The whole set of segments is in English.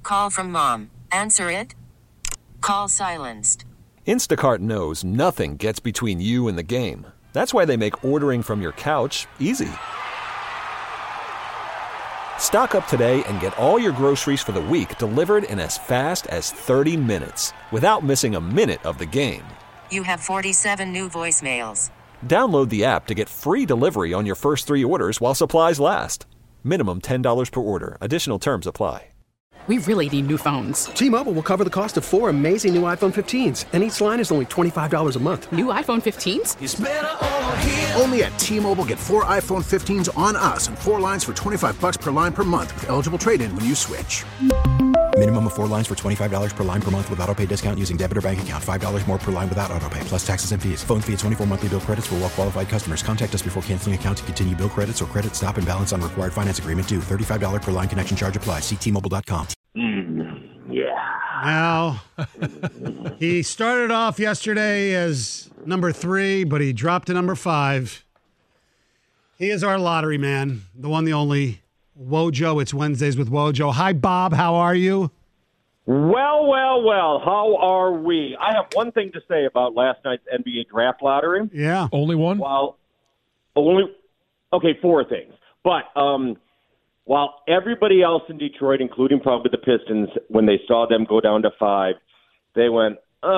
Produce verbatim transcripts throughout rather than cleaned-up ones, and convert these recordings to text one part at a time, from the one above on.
Call from mom. Answer it. Call silenced. Instacart knows nothing gets between you and the game. That's why they make ordering from your couch easy. Stock up today and get all your groceries for the week delivered in as fast as thirty minutes without missing a minute of the game. You have forty-seven new voicemails. Download the app to get free delivery on your first three orders while supplies last. Minimum ten dollars per order. Additional terms apply. We really need new phones. T-Mobile will cover the cost of four amazing new iPhone fifteens, and each line is only twenty-five dollars a month. New iPhone fifteens? It's better over here. Only at T-Mobile, get four iPhone fifteens on us and four lines for twenty-five bucks per line per month with eligible trade-in when you switch. Minimum of four lines for twenty-five dollars per line per month with autopay discount using debit or bank account. five dollars more per line without autopay, plus taxes and fees. Phone fee at twenty-four monthly bill credits for well-qualified customers. Contact us before canceling account to continue bill credits or credit stop and balance on required finance agreement due. thirty-five dollars per line connection charge applies. See T Mobile dot com. Mm, yeah. Now, he started off yesterday as number three, but he dropped to number five. He is our lottery man, the one, the only, Wojo. It's Wednesdays with Wojo. Hi, Bob. How are you? Well, well, well. How are we? I have one thing to say about last night's N B A draft lottery. Yeah. Only one? Well, only, okay, four things. But, um, while everybody else in Detroit, including probably the Pistons, when they saw them go down to five, they went,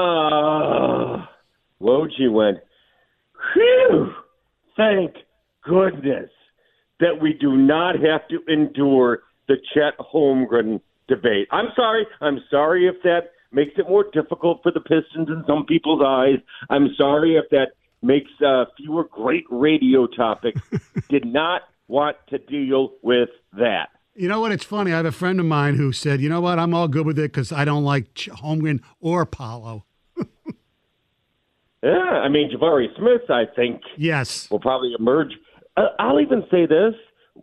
oh. Woj went, whew, thank goodness that we do not have to endure the Chet Holmgren debate. I'm sorry. I'm sorry if that makes it more difficult for the Pistons in some people's eyes. I'm sorry if that makes uh, fewer great radio topics. Did not want to deal with that. You know what? It's funny. I have a friend of mine who said, you know what? I'm all good with it because I don't like Ch- Holmgren or Paolo. Yeah, I mean, Jabari Smith, I think, yes, will probably emerge. Uh, I'll even say this.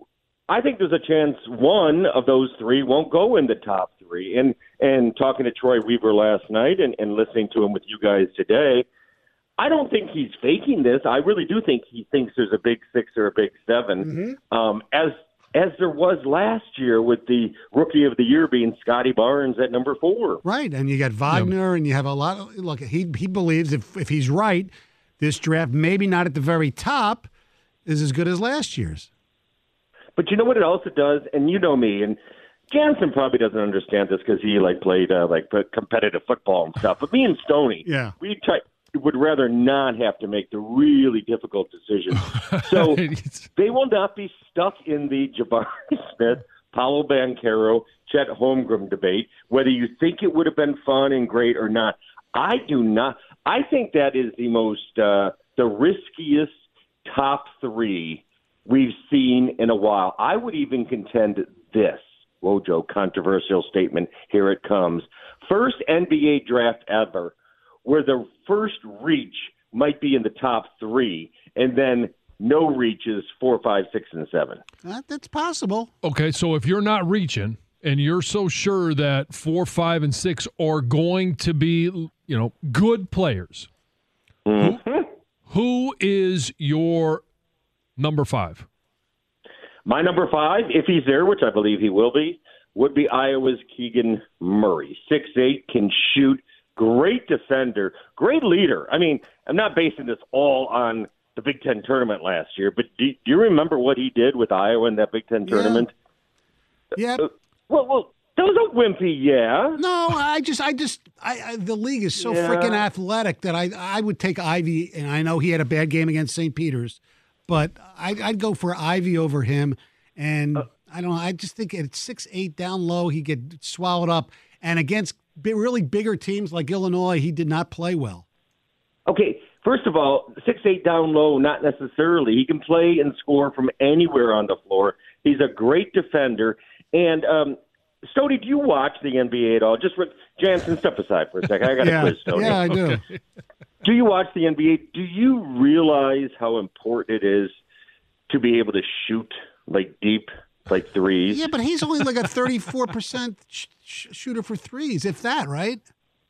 I think there's a chance one of those three won't go in the top three. And and talking to Troy Weaver last night and, and listening to him with you guys today, I don't think he's faking this. I really do think he thinks there's a big six or a big seven, mm-hmm. um, as as there was last year with the Rookie of the Year being Scotty Barnes at number four. Right, and you got Wagner, yeah. and you have a lot of – look, he he believes if, if he's right, this draft, maybe not at the very top, is as good as last year's. But you know what it also does? And you know me, and Jansen probably doesn't understand this because he, like, played, uh, like, competitive football and stuff. But me and Stoney, yeah. we try – would rather not have to make the really difficult decisions. So they will not be stuck in the Jabari Smith, Paolo Banchero, Chet Holmgren debate, whether you think it would have been fun and great or not. I do not. I think that is the most, uh, the riskiest top three we've seen in a while. I would even contend this, Wojo, controversial statement. Here it comes. First N B A draft ever where the first reach might be in the top three, and then no reaches four, five, six, and seven. Uh, that's possible. Okay, so if you're not reaching, and you're so sure that four, five, and six are going to be, you know, good players, mm-hmm. who, who is your number five? My number five, if he's there, which I believe he will be, would be Iowa's Keegan Murray. six eight, can shoot. Great defender, great leader. I mean, I'm not basing this all on the Big Ten tournament last year, but do, do you remember what he did with Iowa in that Big Ten tournament? Yeah. Uh, well, well, that was a wimpy, yeah. No, I just, I just, I, I the league is so yeah. freaking athletic that I, I would take Ivy, and I know he had a bad game against Saint Peter's, but I, I'd go for Ivy over him. And uh, I don't know, I just think at six eight down low, he get swallowed up, and against really bigger teams like Illinois, he did not play well. Okay, first of all, six eight down low, not necessarily. He can play and score from anywhere on the floor. He's a great defender. And, um, Stoney, do you watch the N B A at all? Just for, Jansen, step aside for a second. I got yeah, a quiz, Stoney. Yeah, I do. Okay. Do you watch the N B A? Do you realize how important it is to be able to shoot, like, deep, like threes? Yeah, but he's only like a thirty-four percent sh- sh- shooter for threes, if that, right?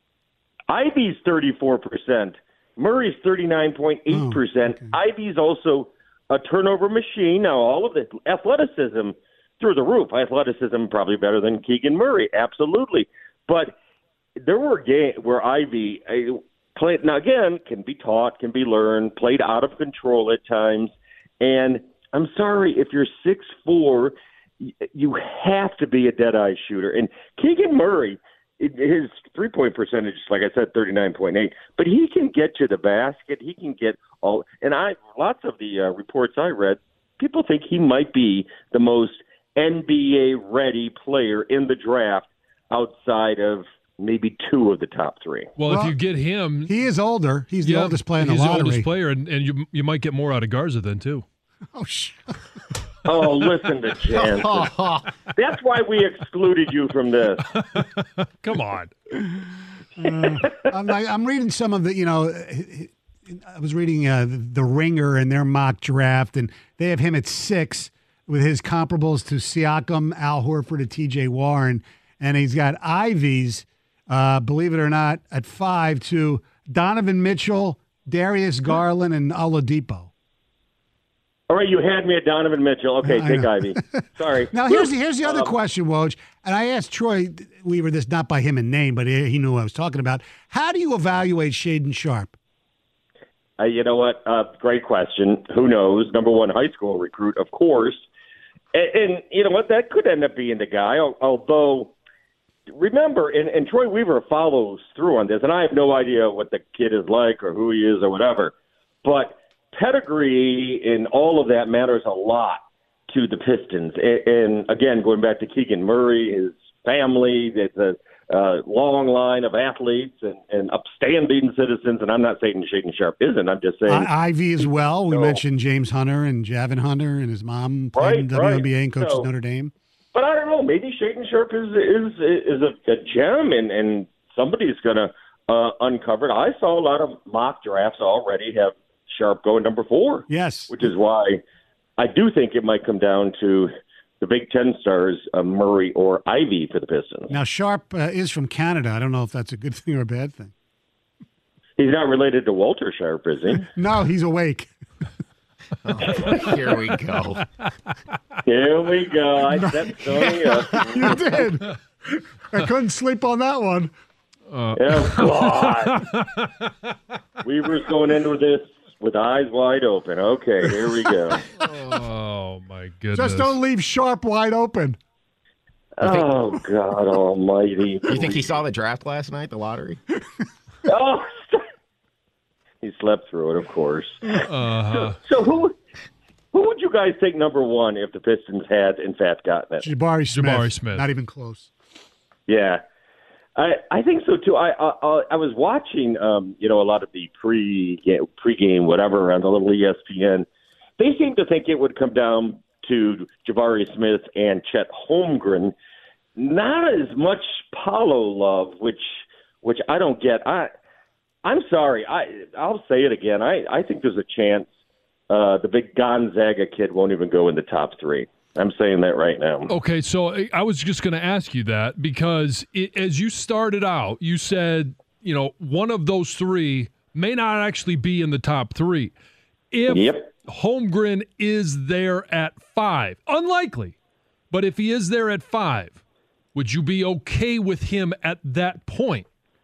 Ivy's thirty-four percent. Murray's thirty-nine point eight percent. Oh, okay. Ivy's also a turnover machine. Now, all of the athleticism through the roof. Athleticism probably better than Keegan Murray, absolutely. But there were games where Ivy uh, played, now again, can be taught, can be learned, played out of control at times. And I'm sorry, if you're six foot four, you have to be a dead-eye shooter. And Keegan Murray, his three-point percentage, like I said, thirty-nine point eight, but he can get to the basket. He can get all – and I lots of the uh, reports I read, people think he might be the most N B A-ready player in the draft outside of maybe two of the top three. Well, well if you get him – he is older. He's the yeah, oldest player in the he's lottery. He's the oldest player, and, and you you might get more out of Garza then, too. Oh, shit. Oh, listen to Jansen. That's why we excluded you from this. Come on. uh, I'm, like, I'm reading some of the, you know, I was reading uh, The Ringer and their mock draft, and they have him at six with his comparables to Siakam, Al Horford, and T J Warren. And he's got Ivy's, uh, believe it or not, at five to Donovan Mitchell, Darius Garland, and Oladipo. All right, you had me at Donovan Mitchell. Okay, I take know. Ivy. Sorry. Now, here's the, here's the other um, question, Woj. And I asked Troy Weaver this, not by him in name, but he, he knew what I was talking about. How do you evaluate Shaedon Sharpe? Uh, you know what? Uh, great question. Who knows? Number one high school recruit, of course. And, and you know what? That could end up being the guy, although remember, and, and Troy Weaver follows through on this, and I have no idea what the kid is like or who he is or whatever, but pedigree and all of that matters a lot to the Pistons. And, and again, going back to Keegan Murray, his family, it's a uh, long line of athletes and, and upstanding citizens. And I'm not saying Shaedon Sharpe isn't. I'm just saying. I, Ivy as well. We so, mentioned James Hunter and Javin Hunter, and his mom played right, in W N B A right. and coaches so, Notre Dame. But I don't know. Maybe Shaedon Sharpe is is is a, a gem, and, and somebody's going to uh, uncover it. I saw a lot of mock drafts already have Sharpe going number four. Yes. Which is why I do think it might come down to the Big Ten stars, uh, Murray or Ivy for the Pistons. Now, Sharpe uh, is from Canada. I don't know if that's a good thing or a bad thing. He's not related to Walter Sharpe, is he? No, he's awake. Oh, here we go. Here we go. I set Tony up. You did. I couldn't sleep on that one. Uh, oh, God. Weaver's going into this with eyes wide open. Okay, here we go. Oh, my goodness. Just don't leave Sharpe wide open. Oh, God almighty. You think he saw the draft last night, the lottery? Oh, he slept through it, of course. Uh-huh. So, so who who would you guys take number one if the Pistons had, in fact, gotten it? Jabari Smith. Jabari Smith. Not even close. Yeah. I, I think so too. I I, I was watching, um, you know, a lot of the pre pregame whatever on the little E S P N. They seem to think it would come down to Jabari Smith and Chet Holmgren, not as much Paolo love, which which I don't get. I I'm sorry. I I'll say it again. I I think there's a chance uh, the big Gonzaga kid won't even go in the top three. I'm saying that right now. Okay, so I was just going to ask you that because it, as you started out, you said, you know, one of those three may not actually be in the top three. If yep. Holmgren is there at five, unlikely, but if he is there at five, would you be okay with him at that point?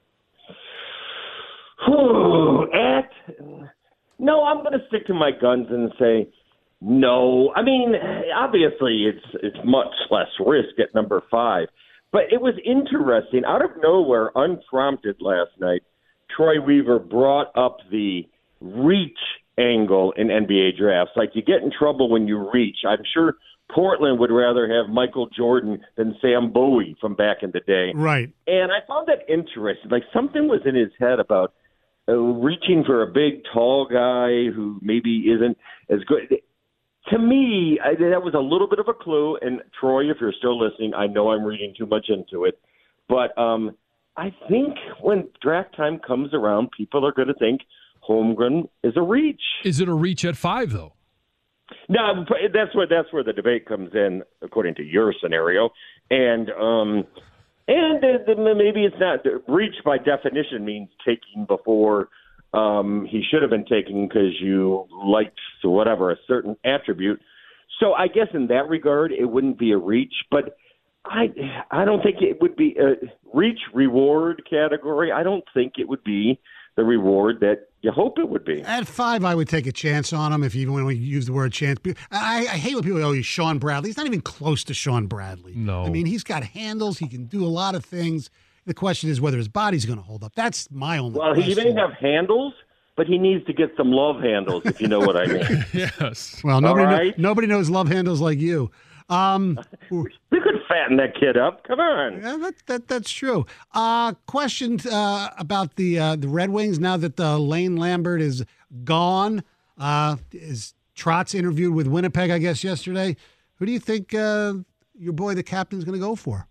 at no, I'm going to stick to my guns and say no. I mean, obviously, it's it's much less risk at number five. But it was interesting. Out of nowhere, unprompted last night, Troy Weaver brought up the reach angle in N B A drafts. Like, you get in trouble when you reach. I'm sure Portland would rather have Michael Jordan than Sam Bowie from back in the day. Right. And I found that interesting. Like, something was in his head about uh, reaching for a big, tall guy who maybe isn't as good. To me, I, that was a little bit of a clue. And Troy, if you're still listening, I know I'm reading too much into it. But um, I think when draft time comes around, people are going to think Holmgren is a reach. Is it a reach at five, though? No, that's where that's where the debate comes in, according to your scenario. And um, and the, the, maybe it's not. Reach by definition means taking before um, he should have been taken because you liked whatever, a certain attribute. So I guess in that regard, it wouldn't be a reach, but I I don't think it would be a reach reward category. I don't think it would be the reward that you hope it would be. At five, I would take a chance on him if even when we use the word chance. I, I hate when people go, oh, he's Sean Bradley. He's not even close to Sean Bradley. No. I mean, he's got handles. He can do a lot of things. The question is whether his body's going to hold up. That's my only Well, question. he may have handles, but he needs to get some love handles, if you know what I mean. Yes. Well, nobody, All right. know, nobody knows love handles like you. Um, we could fatten that kid up. Come on. Yeah, that, that that's true. Uh, question uh, about the uh, the Red Wings now that uh, Lane Lambert is gone. Uh, is Trotz interviewed with Winnipeg, I guess, yesterday. Who do you think uh, your boy, the captain's going to go for?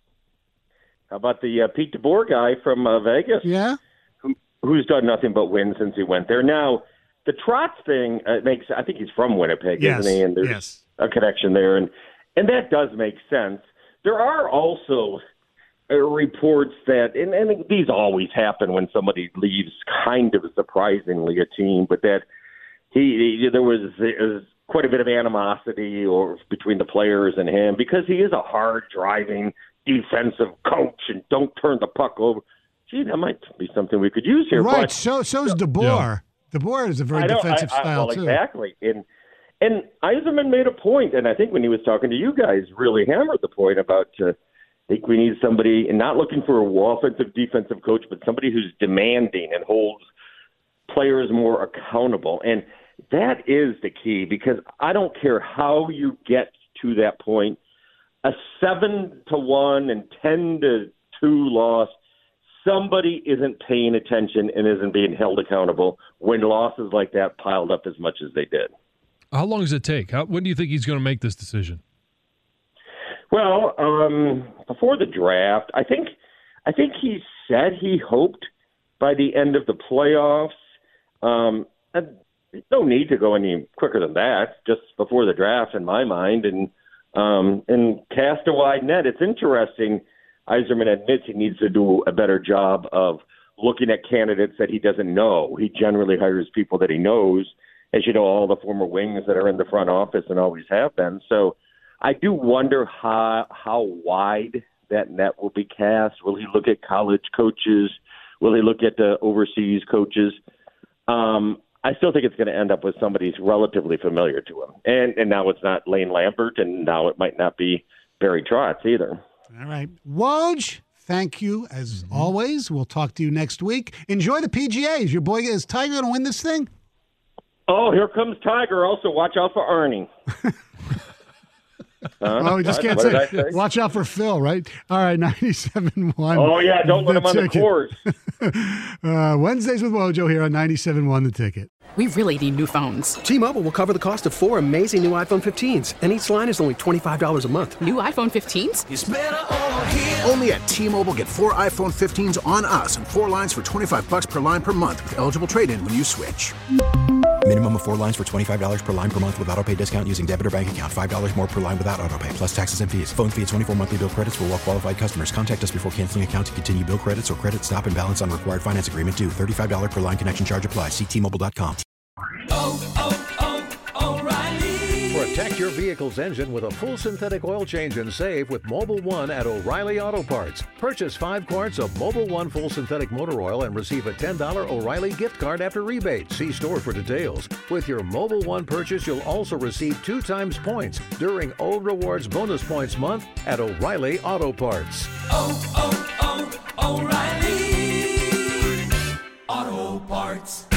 How about the uh, Pete DeBoer guy from uh, Vegas? Yeah. Who, who's done nothing but win since he went there. Now, the Trotz thing uh, makes, I think he's from Winnipeg, Yes. isn't he? And there's Yes. a connection there. And, and that does make sense. There are also uh, reports that, and, and these always happen when somebody leaves kind of surprisingly a team, but that he, he there was, there was quite a bit of animosity or between the players and him because he is a hard-driving defensive coach and don't turn the puck over. Gee, that might be something we could use here. Right. But, So so's DeBoer. Yeah. DeBoer is a very I know, defensive I, I, style well, too. Exactly. And and Yzerman made a point, and I think when he was talking to you guys, really hammered the point about. Uh, I think we need somebody, and not looking for a offensive defensive coach, but somebody who's demanding and holds players more accountable. And that is the key because I don't care how you get to that point. A seven to one and ten to two loss, somebody isn't paying attention and isn't being held accountable when losses like that piled up as much as they did. How long does it take? How, when do you think he's going to make this decision? Well, um, before the draft, I think I think he said he hoped by the end of the playoffs. Um, and no need to go any quicker than that, just before the draft in my mind. And Um, and cast a wide net. It's interesting. Yzerman admits he needs to do a better job of looking at candidates that he doesn't know. He generally hires people that he knows, as you know, all the former wings that are in the front office and always have been. So I do wonder how how wide that net will be cast. Will he look at college coaches? Will he look at the overseas coaches? Um, I still think it's going to end up with somebody who's relatively familiar to him. And and now it's not Lane Lambert, and now it might not be Barry Trotz either. All right. Woj, thank you as mm-hmm. always. We'll talk to you next week. Enjoy the P G A. Is your boy, is Tiger going to win this thing? Oh, here comes Tiger. Also, watch out for Arnie. Huh? Oh, we just can't say, say. Watch out for Phil, right? All right, ninety-seven point one. Oh, yeah, don't let him on the course. uh, Wednesdays with Wojo here on ninety-seven point one The Ticket. We really need new phones. T-Mobile will cover the cost of four amazing new iPhone fifteens, and each line is only twenty-five dollars a month. New iPhone fifteens? It's better over here. Only at T-Mobile, get four iPhone fifteens on us and four lines for twenty-five dollars per line per month with eligible trade-in when you switch. Minimum of four lines for twenty-five dollars per line per month with autopay discount using debit or bank account. five dollars more per line without autopay, plus taxes and fees. Phone fee at twenty-four monthly bill credits for well-qualified customers. Contact us before canceling account to continue bill credits or credit stop and balance on required finance agreement due. thirty-five dollars per line connection charge applies. See T Mobile dot com. Oh, oh, oh, O'Reilly. Protect your vehicle's engine with a full synthetic oil change and save with Mobil one at O'Reilly Auto Parts. Purchase five quarts of Mobil one full synthetic motor oil and receive a ten dollars O'Reilly gift card after rebate. See store for details. With your Mobil one purchase, you'll also receive two times points during O Rewards Bonus Points Month at O'Reilly Auto Parts. Oh, oh, oh, O'Reilly Auto Parts.